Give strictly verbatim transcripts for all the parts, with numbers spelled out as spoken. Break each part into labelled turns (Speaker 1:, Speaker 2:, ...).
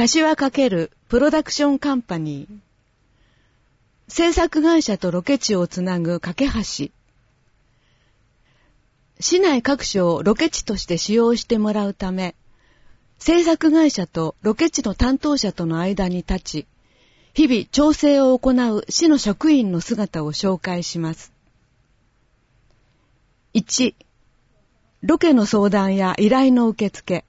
Speaker 1: 柏×プロダクションカンパニー、制作会社とロケ地をつなぐ架け橋、市内各所をロケ地として使用してもらうため、制作会社とロケ地の担当者との間に立ち、日々調整を行う市の職員の姿を紹介します。いち、ロケの相談や依頼の受付。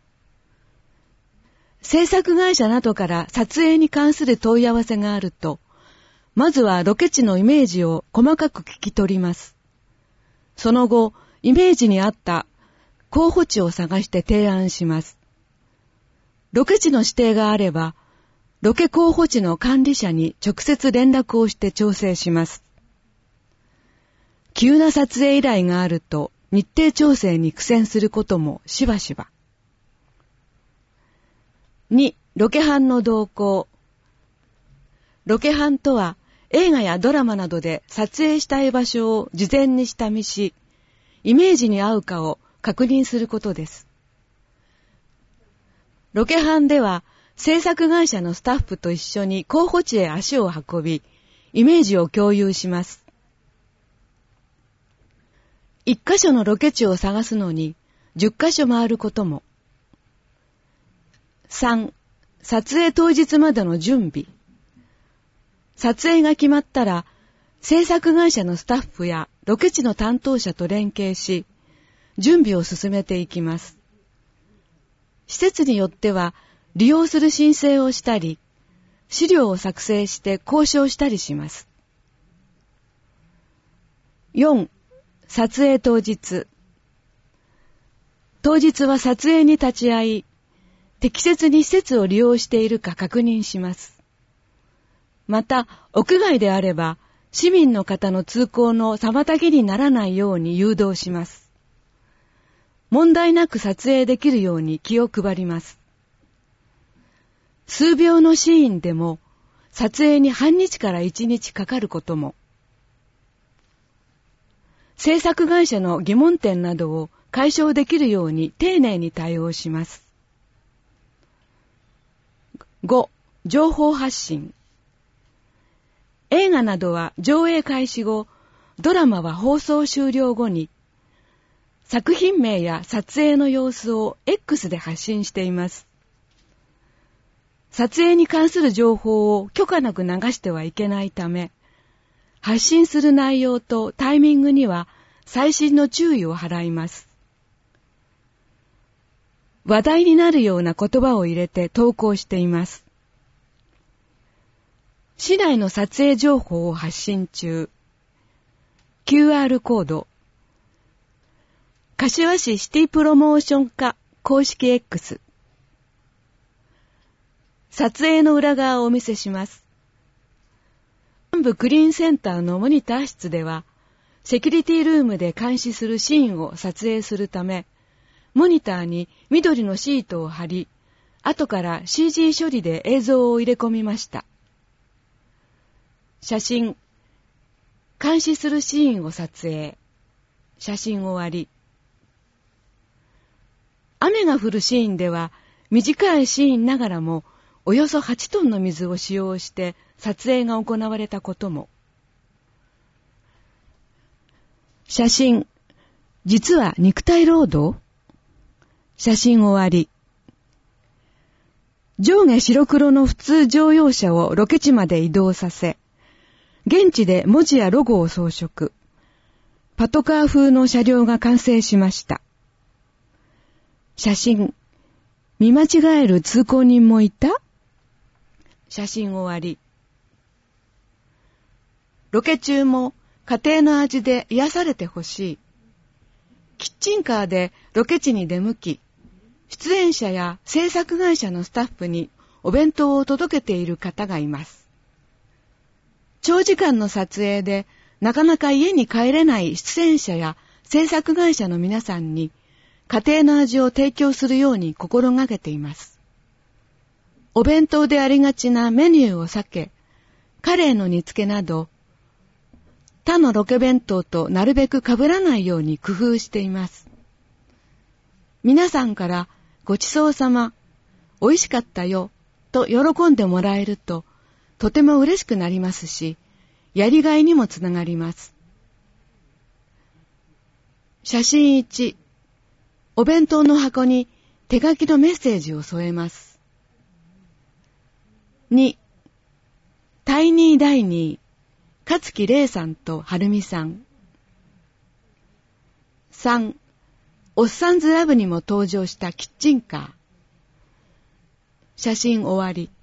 Speaker 1: 制作会社などから撮影に関する問い合わせがあると、まずはロケ地のイメージを細かく聞き取ります。その後、イメージに合った候補地を探して提案します。ロケ地の指定があれば、ロケ候補地の管理者に直接連絡をして調整します。急な撮影依頼があると日程調整に苦戦することもしばしば。に、ロケハンの動向。ロケハンとは映画やドラマなどで撮影したい場所を事前に下見し、イメージに合うかを確認することです。ロケハンでは制作会社のスタッフと一緒に候補地へ足を運び、イメージを共有します。一箇所のロケ地を探すのに十箇所回ることも。さん、撮影当日までの準備。撮影が決まったら、制作会社のスタッフやロケ地の担当者と連携し、準備を進めていきます。施設によっては、利用する申請をしたり、資料を作成して交渉したりします。よん、撮影当日。当日は撮影に立ち会い、適切に施設を利用しているか確認します。また、屋外であれば、市民の方の通行の妨げにならないように誘導します。問題なく撮影できるように気を配ります。数秒のシーンでも、撮影に半日から一日かかることも。制作会社の疑問点などを解消できるように丁寧に対応します。ご、情報発信。映画などは上映開始後、ドラマは放送終了後に、作品名や撮影の様子を X で発信しています。撮影に関する情報を許可なく流してはいけないため、発信する内容とタイミングには細心の注意を払います。話題になるような言葉を入れて投稿しています。市内の撮影情報を発信中。キューアール コード。柏市シティプロモーション課公式 X。撮影の裏側をお見せします。南部クリーンセンターのモニター室では、セキュリティルームで監視するシーンを撮影するため、モニターに緑のシートを貼り、後から シージー 処理で映像を入れ込みました。写真。監視するシーンを撮影。写真終わり。雨が降るシーンでは、短いシーンながらも、およそはちトンの水を使用して撮影が行われたことも。写真。実は肉体労働？写真終わり。上下白黒の普通乗用車をロケ地まで移動させ、現地で文字やロゴを装飾。パトカー風の車両が完成しました。写真。見間違える通行人もいた？写真終わり。ロケ中も家庭の味で癒されてほしい。キッチンカーでロケ地に出向き、出演者や制作会社のスタッフにお弁当を届けている方がいます。長時間の撮影でなかなか家に帰れない出演者や制作会社の皆さんに家庭の味を提供するように心がけています。お弁当でありがちなメニューを避け、カレーの煮付けなど、他のロケ弁当となるべく被らないように工夫しています。皆さんからごちそうさま、美味しかったよと喜んでもらえると、とても嬉しくなりますし、やりがいにもつながります。写真いち、お弁当の箱に手書きのメッセージを添えます。に、タイニーダイニー、勝木玲さんと晴美さん。さん、おっさんずラブにも登場したキッチンカー。写真終わり。